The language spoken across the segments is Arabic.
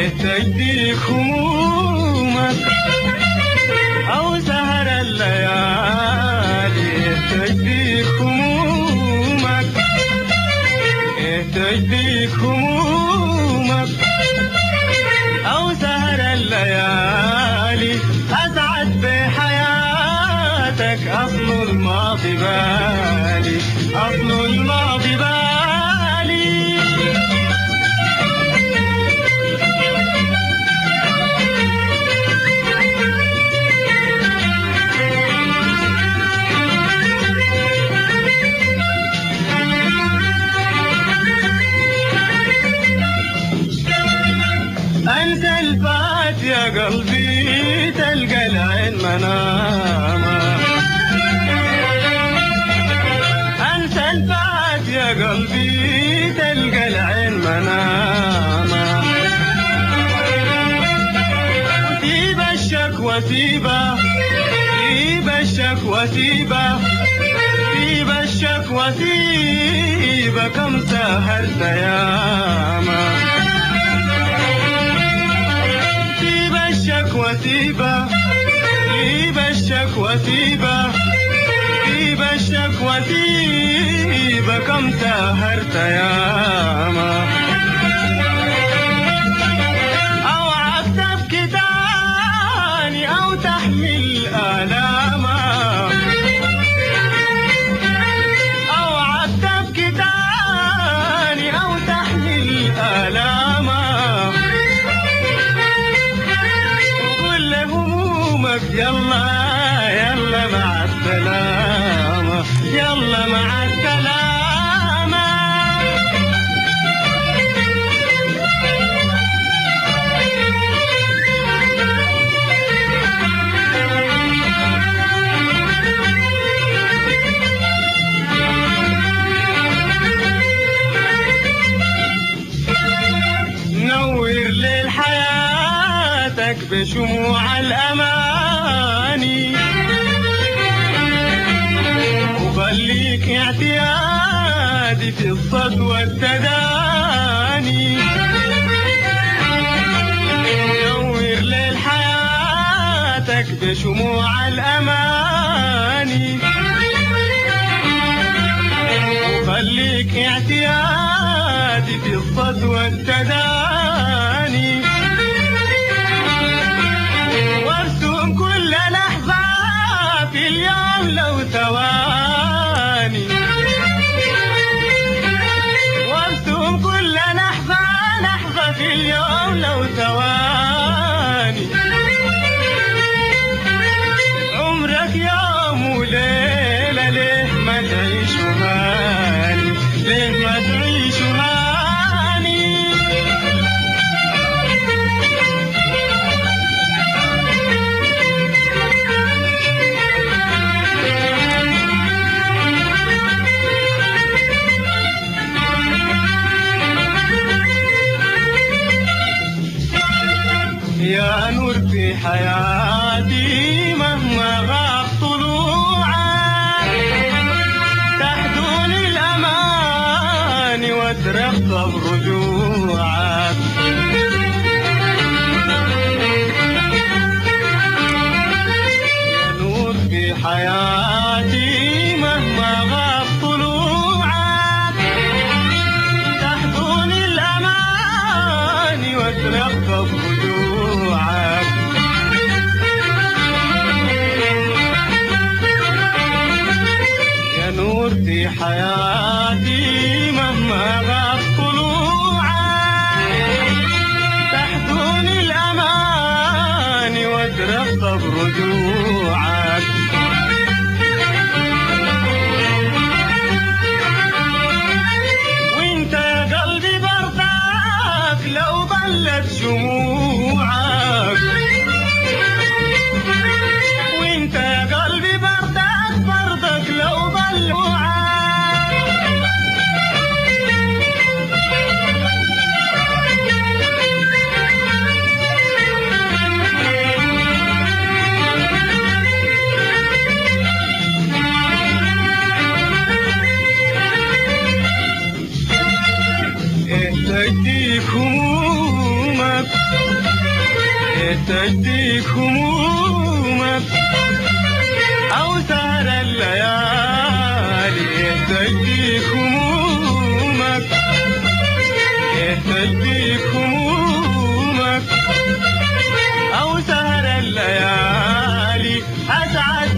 تجديك همومك أو سهر الليالي، تجديك همومك، تجديك همومك أو سهر الليالي. أسعد بحياتك أصل الماضي بالي، أصل الماضي بالي. أنسى الفات يا قلبي تلقى العين منامة، أنسى الفات يا قلبي تلقى العين منامة. سيب الشكوى سيبه، سيب الشكوى سيبه، سيب الشكوى سيبه، كم سهرت ياما. وسيبه سيب الشكوى سيبه، سيب الشكوى سيبه، كم سهرت ياما. اوعك تبكي تاني او تحمل آلاما، اوعك تبكي تاني او تحمل آلاما. يلا يلا مع السلامة، يلا مع السلامة. نور ليل حياتك بشموع الأماني، وخليك اعتيادي في الصد والتداني. نور ليل حياتك بشموع الأماني، وخليك اعتيادي في الصد والتداني. وارسم كل لحظة في اليوم لو ثواني، وارسم كل لحظة لحظة في اليوم لو ثواني. عمرك يوم وليلة ليه ما تعيش هاني، ليه ما تعيش هاني. يا نور في حياتي مهما غاب طلوعك، تحدوني الأمان واترقب رجوعك. يا نور في حياتي مهما غاب طلوعك، تحدوني الأمان واترقب رجوعك. يا نور في حياتي مهما غاب طلوعك، تحدوني الأمان واترقب رجوعك. وانت يا قلبي برضاك لو ضلت شموعك، وانت يا قلبي برضك لو ضلوعك. تجديك همومك تجديك همومك أو سهر الليالي تجديك همومك تجديك همومك أو سهر الليالي أسعد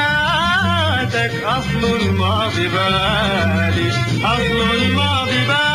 بحياتك أصل الماضي بالي أصل الماضي بالي